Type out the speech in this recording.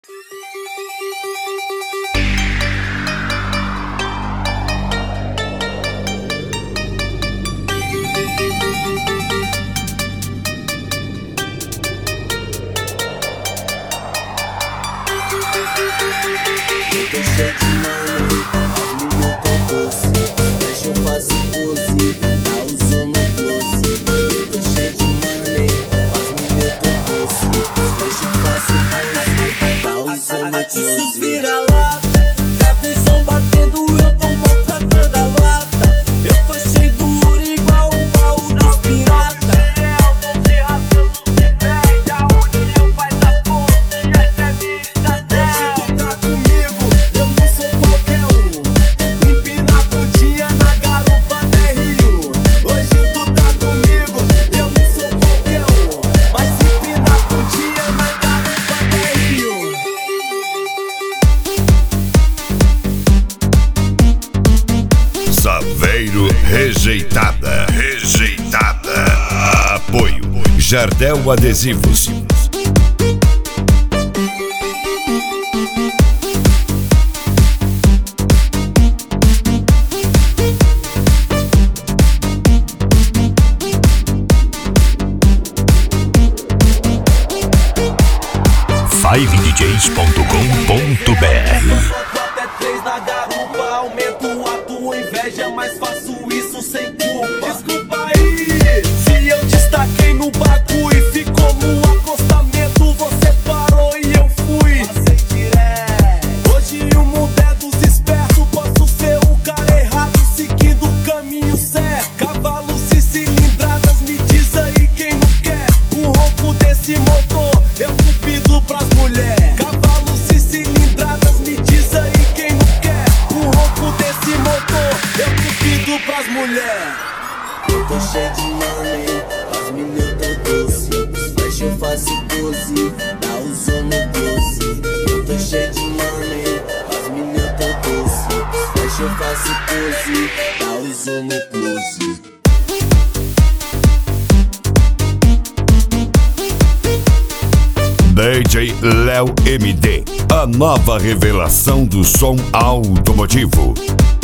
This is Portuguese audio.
Eu tô cheio de mano, as meninas tão doce. Deixa eu fazer pose, tá usando doce. Eu tô cheio de mano, as meninas tão doce. Deixa eu fazer pose, tá usando doce. Isso vira lata, a visão batendo, eu tô maltratando a lata. Eu tô cheio duro igual o baú dos pirata. Não se rasgando, se perde, a união faz a força, e essa é vida dela. Tu tá comigo, eu não sou qualquer um. Empina budinha na garupa DR1. Hoje tu tá comigo, eu não sou qualquer um. Mas empina budinha na garupa DR1. Saveiro rejeitada. Apoio Jardel Adesivos. FiveDJs.com.br. Até 3 na garupa, aumento a tua inveja, mas faço isso sem culpa. Desculpa aí, se eu destaquei no bagulho e ficou no acostamento, você parou e eu fui. Passei direto. Hoje o mundo é dos espertos, posso ser o cara errado, seguindo o caminho certo. Cavalos e cilindradas, me diz aí quem não quer o ronco desse motor, eu cupido pras mulheres. Cavalos e cilindradas, me diz aí quem não quer o ronco desse motor, eu cupido pras mulheres. Eu tô cheio de money, as meninas tão doce. Os flash eu faço pose, tá usando doce. Eu tô cheio de money, as meninas tão doce. Os flash eu faço pose, tá usando close. DJ Léo MD, a nova revelação do som automotivo.